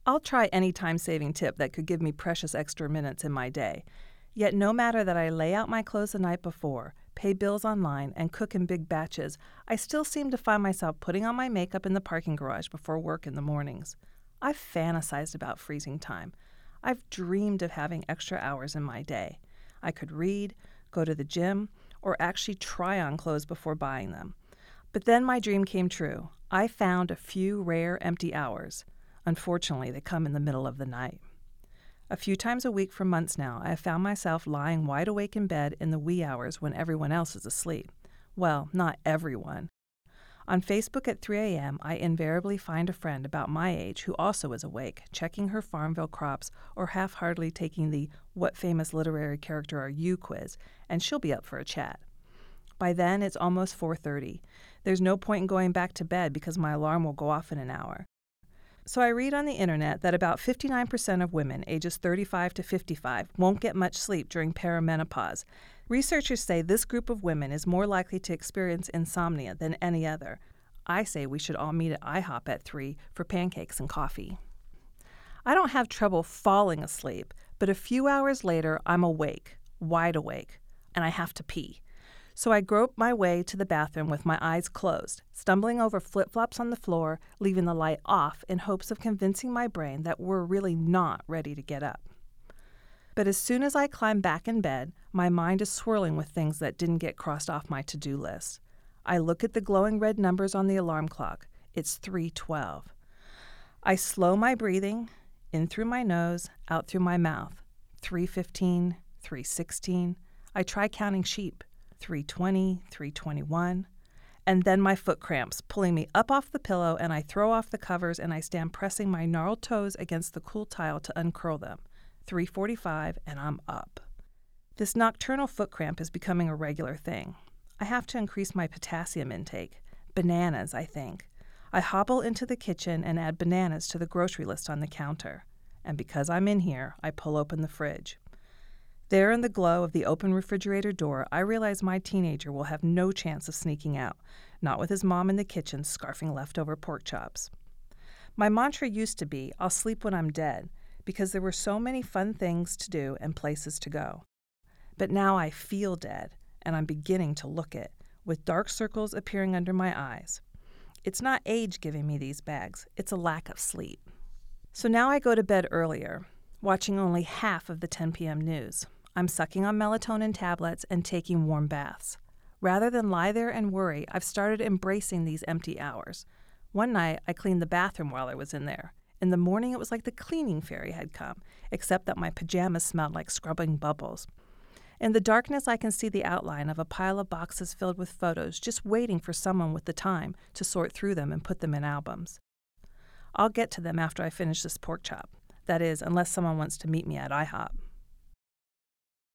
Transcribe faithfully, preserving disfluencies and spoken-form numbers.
I'll try any time-saving tip that could give me precious extra minutes in my day. Yet no matter that I lay out my clothes the night before, pay bills online, and cook in big batches, I still seem to find myself putting on my makeup in the parking garage before work in the mornings. I've fantasized about freezing time. I've dreamed of having extra hours in my day. I could read, go to the gym, or actually try on clothes before buying them. But then my dream came true. I found a few rare empty hours. Unfortunately, they come in the middle of the night. A few times a week for months now, I have found myself lying wide awake in bed in the wee hours when everyone else is asleep. Well, not everyone. On Facebook at three a.m., I invariably find a friend about my age who also is awake, checking her Farmville crops or half-heartedly taking the "What famous literary character are you?" quiz, and she'll be up for a chat. By then, it's almost four thirty. There's no point in going back to bed because my alarm will go off in an hour. So I read on the internet that about fifty-nine percent of women ages thirty-five to fifty-five won't get much sleep during perimenopause. Researchers say this group of women is more likely to experience insomnia than any other. I say we should all meet at IHOP at three for pancakes and coffee. I don't have trouble falling asleep, but a few hours later I'm awake, wide awake, and I have to pee. So I grope my way to the bathroom with my eyes closed, stumbling over flip-flops on the floor, leaving the light off in hopes of convincing my brain that we're really not ready to get up. But as soon as I climb back in bed, my mind is swirling with things that didn't get crossed off my to-do list. I look at the glowing red numbers on the alarm clock. It's three twelve. I slow my breathing, in through my nose, out through my mouth. three fifteen, three sixteen. I try counting sheep. three twenty, three twenty-one, and then my foot cramps, pulling me up off the pillow, and I throw off the covers and I stand pressing my gnarled toes against the cool tile to uncurl them. three forty-five, and I'm up. This nocturnal foot cramp is becoming a regular thing. I have to increase my potassium intake. Bananas, I think. I hobble into the kitchen and add bananas to the grocery list on the counter. And because I'm in here, I pull open the fridge. There in the glow of the open refrigerator door, I realize my teenager will have no chance of sneaking out, not with his mom in the kitchen scarfing leftover pork chops. My mantra used to be, I'll sleep when I'm dead, because there were so many fun things to do and places to go. But now I feel dead, and I'm beginning to look it, with dark circles appearing under my eyes. It's not age giving me these bags, it's a lack of sleep. So now I go to bed earlier, watching only half of the ten p.m. news. I'm sucking on melatonin tablets and taking warm baths. Rather than lie there and worry, I've started embracing these empty hours. One night, I cleaned the bathroom while I was in there. In the morning, it was like the cleaning fairy had come, except that my pajamas smelled like scrubbing bubbles. In the darkness, I can see the outline of a pile of boxes filled with photos, just waiting for someone with the time to sort through them and put them in albums. I'll get to them after I finish this pork chop. That is, unless someone wants to meet me at IHOP.